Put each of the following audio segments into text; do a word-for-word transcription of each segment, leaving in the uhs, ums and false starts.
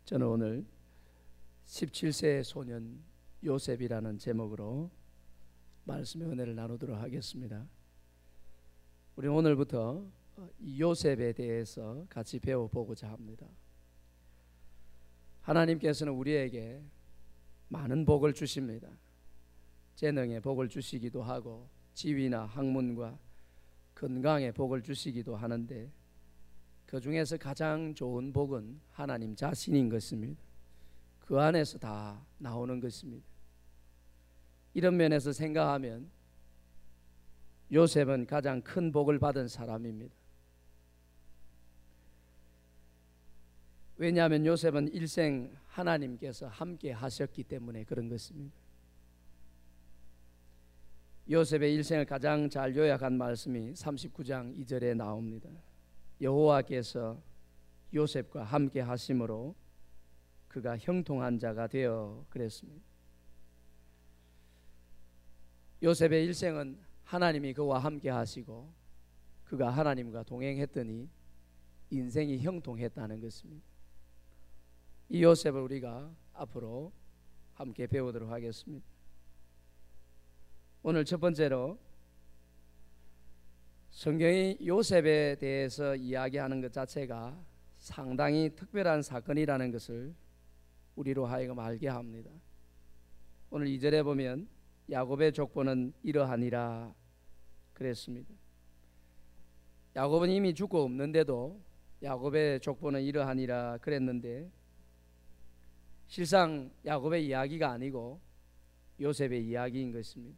저는 오늘 십칠 세의 소년 요셉이라는 제목으로 말씀의 은혜를 나누도록 하겠습니다. 우리 오늘부터 이 요셉에 대해서 같이 배워보고자 합니다. 하나님께서는 우리에게 많은 복을 주십니다. 재능에 복을 주시기도 하고 지위나 학문과 건강에 복을 주시기도 하는데 그 중에서 가장 좋은 복은 하나님 자신인 것입니다. 그 안에서 다 나오는 것입니다. 이런 면에서 생각하면 요셉은 가장 큰 복을 받은 사람입니다. 왜냐하면 요셉은 일생 하나님께서 함께 하셨기 때문에 그런 것입니다. 요셉의 일생을 가장 잘 요약한 말씀이 삼십구 장 이 절에 나옵니다. 여호와께서 요셉과 함께 하심으로 그가 형통한 자가 되어 그랬습니다. 요셉의 일생은 하나님이 그와 함께 하시고 그가 하나님과 동행했더니 인생이 형통했다는 것입니다. 이 요셉을 우리가 앞으로 함께 배우도록 하겠습니다. 오늘 첫 번째로 성경이 요셉에 대해서 이야기하는 것 자체가 상당히 특별한 사건이라는 것을 우리로 하여금 알게 합니다. 오늘 이 절에 보면 야곱의 족보는 이러하니라 그랬습니다. 야곱은 이미 죽고 없는데도 야곱의 족보는 이러하니라 그랬는데 실상 야곱의 이야기가 아니고 요셉의 이야기인 것입니다.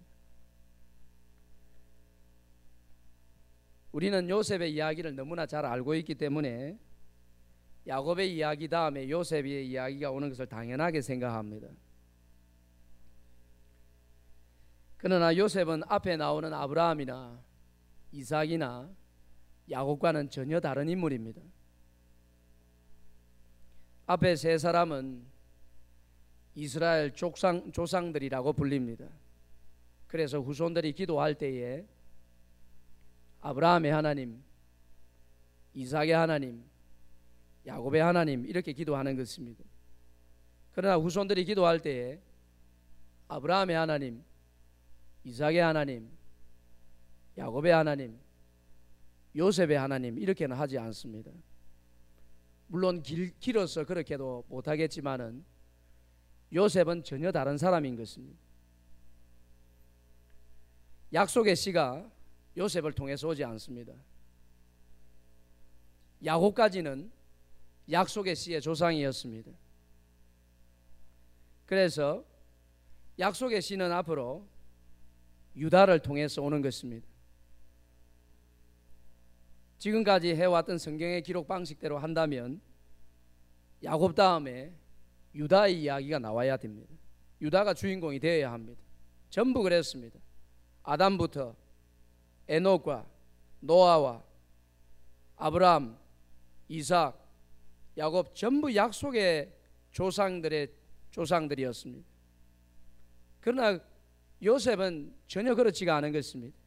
우리는 요셉의 이야기를 너무나 잘 알고 있기 때문에 야곱의 이야기 다음에 요셉의 이야기가 오는 것을 당연하게 생각합니다. 그러나 요셉은 앞에 나오는 아브라함이나 이삭이나 야곱과는 전혀 다른 인물입니다. 앞에 세 사람은 이스라엘 조상, 조상들이라고 불립니다. 그래서 후손들이 기도할 때에 아브라함의 하나님, 이삭의 하나님, 야곱의 하나님 이렇게 기도하는 것입니다. 그러나 후손들이 기도할 때에 아브라함의 하나님, 이삭의 하나님, 야곱의 하나님, 요셉의 하나님 이렇게는 하지 않습니다. 물론 길, 길어서 그렇게도 못하겠지만은 요셉은 전혀 다른 사람인 것입니다. 약속의 씨가 요셉을 통해서 오지 않습니다. 야곱까지는 약속의 씨의 조상이었습니다. 그래서 약속의 씨는 앞으로 유다를 통해서 오는 것입니다. 지금까지 해왔던 성경의 기록 방식대로 한다면 야곱 다음에 유다의 이야기가 나와야 됩니다. 유다가 주인공이 되어야 합니다. 전부 그랬습니다. 아담부터 에녹과 노아와 아브라함, 이삭, 야곱 전부 약속의 조상들의 조상들이었습니다. 그러나 요셉은 전혀 그렇지가 않은 것입니다.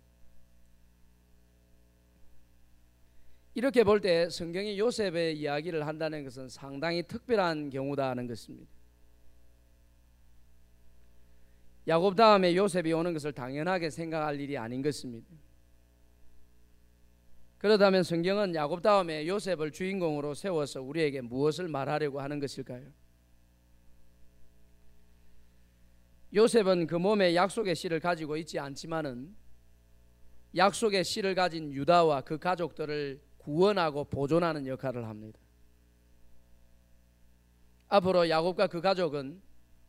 이렇게 볼 때 성경이 요셉의 이야기를 한다는 것은 상당히 특별한 경우다 하는 것입니다. 야곱 다음에 요셉이 오는 것을 당연하게 생각할 일이 아닌 것입니다. 그렇다면 성경은 야곱 다음에 요셉을 주인공으로 세워서 우리에게 무엇을 말하려고 하는 것일까요? 요셉은 그 몸에 약속의 씨를 가지고 있지 않지만은 약속의 씨를 가진 유다와 그 가족들을 구원하고 보존하는 역할을 합니다. 앞으로 야곱과 그 가족은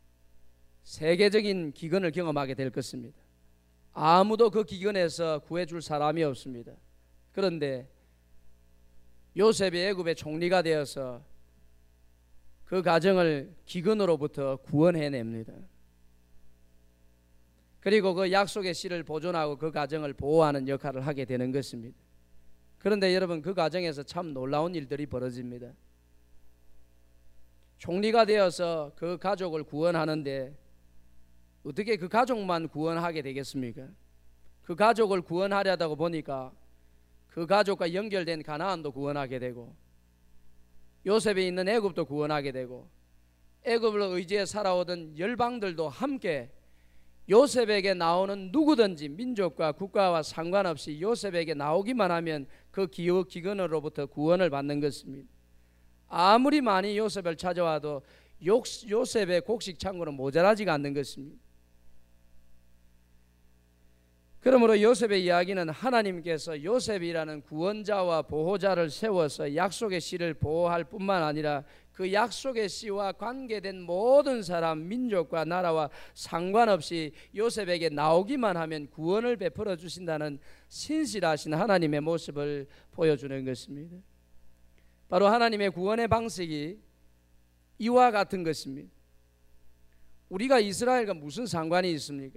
세계적인 기근을 경험하게 될 것입니다. 아무도 그 기근에서 구해줄 사람이 없습니다. 그런데 요셉이 애굽의 총리가 되어서 그 가정을 기근으로부터 구원해냅니다. 그리고 그 약속의 씨를 보존하고 그 가정을 보호하는 역할을 하게 되는 것입니다. 그런데 여러분 그 가정에서 참 놀라운 일들이 벌어집니다. 총리가 되어서 그 가족을 구원하는데 어떻게 그 가족만 구원하게 되겠습니까? 그 가족을 구원하려다가 보니까 그 가족과 연결된 가나안도 구원하게 되고 요셉이 있는 애굽도 구원하게 되고 애굽을 의지해 살아오던 열방들도 함께 요셉에게 나오는 누구든지 민족과 국가와 상관없이 요셉에게 나오기만 하면 그 기업 기근으로부터 구원을 받는 것입니다. 아무리 많이 요셉을 찾아와도 요셉의 곡식 창고는 모자라지가 않는 것입니다. 그러므로 요셉의 이야기는 하나님께서 요셉이라는 구원자와 보호자를 세워서 약속의 씨를 보호할 뿐만 아니라 그 약속의 씨와 관계된 모든 사람, 민족과 나라와 상관없이 요셉에게 나오기만 하면 구원을 베풀어 주신다는 신실하신 하나님의 모습을 보여주는 것입니다. 바로 하나님의 구원의 방식이 이와 같은 것입니다. 우리가 이스라엘과 무슨 상관이 있습니까?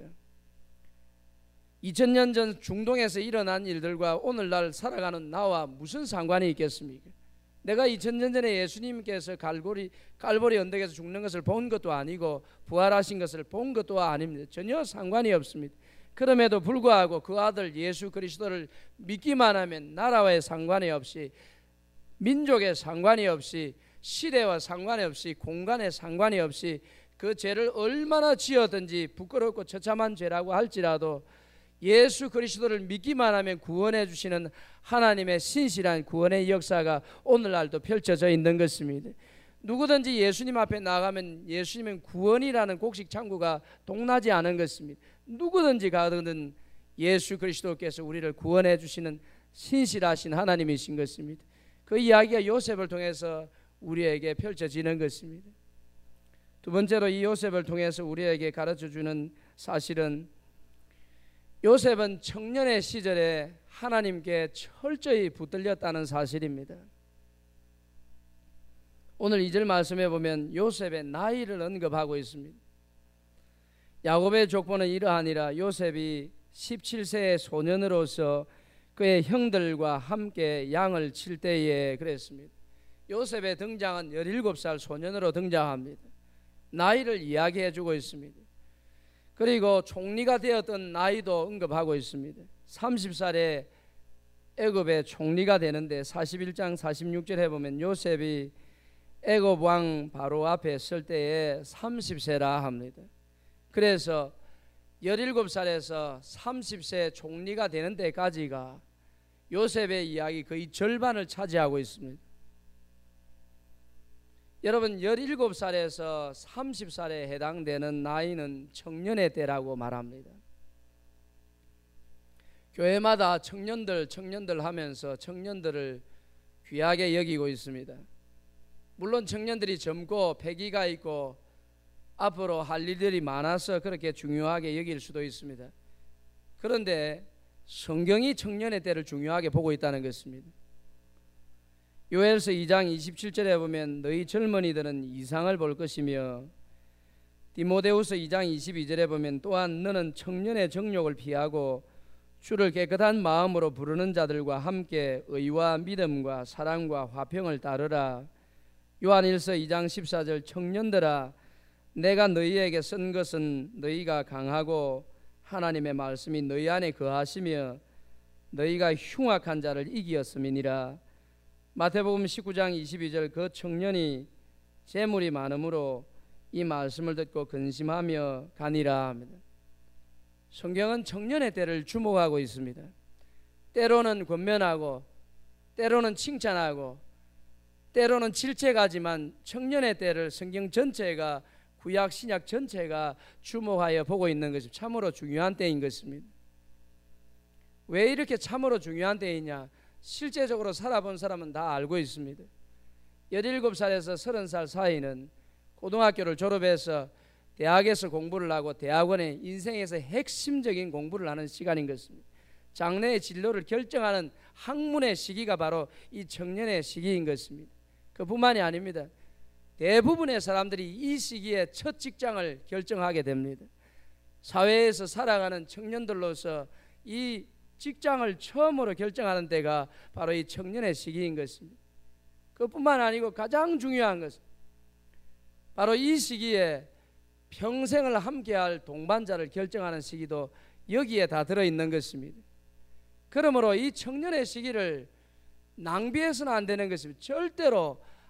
이천 년 전 중동에서 일어난 일들과 오늘날 살아가는 나와 무슨 상관이 있겠습니까? 내가 이천 년 전에 예수님께서 갈보리, 갈보리 언덕에서 죽는 것을 본 것도 아니고 부활하신 것을 본 것도 아닙니다. 전혀 상관이 없습니다. 그럼에도 불구하고 그 아들 예수 그리스도를 믿기만 하면 나라와의 상관이 없이, 민족의 상관이 없이, 시대와 상관이 없이, 공간의 상관이 없이 그 죄를 얼마나 지었든지 부끄럽고 처참한 죄라고 할지라도 예수 그리스도를 믿기만 하면 구원해 주시는 하나님의 신실한 구원의 역사가 오늘날도 펼쳐져 있는 것입니다. 누구든지 예수님 앞에 나가면 예수님은 구원이라는 곡식 창고가 동나지 않은 것입니다. 누구든지 가든 예수 그리스도께서 우리를 구원해 주시는 신실하신 하나님이신 것입니다. 그 이야기가 요셉을 통해서 우리에게 펼쳐지는 것입니다. 두 번째로 이 요셉을 통해서 우리에게 가르쳐주는 사실은 요셉은 청년의 시절에 하나님께 철저히 붙들렸다는 사실입니다. 오늘 이 절 말씀에 보면 요셉의 나이를 언급하고 있습니다. 야곱의 족보는 이러하니라. 요셉이 십칠 세의 소년으로서 그의 형들과 함께 양을 칠 때에 그랬습니다. 요셉의 등장은 열일곱 살 소년으로 등장합니다. 나이를 이야기해 주고 있습니다. 그리고 총리가 되었던 나이도 언급하고 있습니다. 서른 살에 애굽의 총리가 되는데 사십일 장 사십육 절에 보면 요셉이 애굽 왕 바로 앞에 설 때에 삼십 세라 합니다. 그래서 열일곱 살에서 삼십 세 총리가 되는 데까지가 요셉의 이야기 거의 절반을 차지하고 있습니다. 여러분, 열일곱 살에서 삼십 살에 해당되는 나이는 청년의 때라고 말합니다. 교회마다 청년들 청년들 하면서 청년들을 귀하게 여기고 있습니다. 물론 청년들이 젊고 패기가 있고 앞으로 할 일들이 많아서 그렇게 중요하게 여길 수도 있습니다. 그런데 성경이 청년의 때를 중요하게 보고 있다는 것입니다. 요엘서 이 장 이십칠 절에 보면 너희 젊은이들은 이상을 볼 것이며, 디모데후서 이 장 이십이 절에 보면 또한 너는 청년의 정욕을 피하고 주를 깨끗한 마음으로 부르는 자들과 함께 의와 믿음과 사랑과 화평을 따르라. 요한일서 이 장 십사 절 청년들아 내가 너희에게 쓴 것은 너희가 강하고 하나님의 말씀이 너희 안에 거하시며 너희가 흉악한 자를 이기었음이니라. 마태복음 십구 장 이십이 절 그 청년이 재물이 많으므로 이 말씀을 듣고 근심하며 가니라 합니다. 성경은 청년의 때를 주목하고 있습니다. 때로는 권면하고 때로는 칭찬하고 때로는 질책하지만 청년의 때를 성경 전체가, 구약 신약 전체가 주목하여 보고 있는 것이 참으로 중요한 때인 것입니다. 왜 이렇게 참으로 중요한 때이냐? 실제적으로 살아본 사람은 다 알고 있습니다. 열일곱 살에서 서른 살 사이는 고등학교를 졸업해서 대학에서 공부를 하고 대학원에 인생에서 핵심적인 공부를 하는 시간인 것입니다. 장래의 진로를 결정하는 학문의 시기가 바로 이 청년의 시기인 것입니다. 그뿐만이 아닙니다. 대부분의 사람들이 이 시기에 첫 직장을 결정하게 됩니다. 사회에서 살아가는 청년들로서 이 직장을 처음으로 결정하는 때가 바로 이 청년의 시기인 것입니다. 그뿐만 아니고 가장 중요한 것은 바로 이 시기에 평생을 함께할 동반자를 결정하는 시기도 여기에 다 들어있는 것입니다. 그러므로 이 청년의 시기를 낭비해서는 안 되는 것입니다. 절대로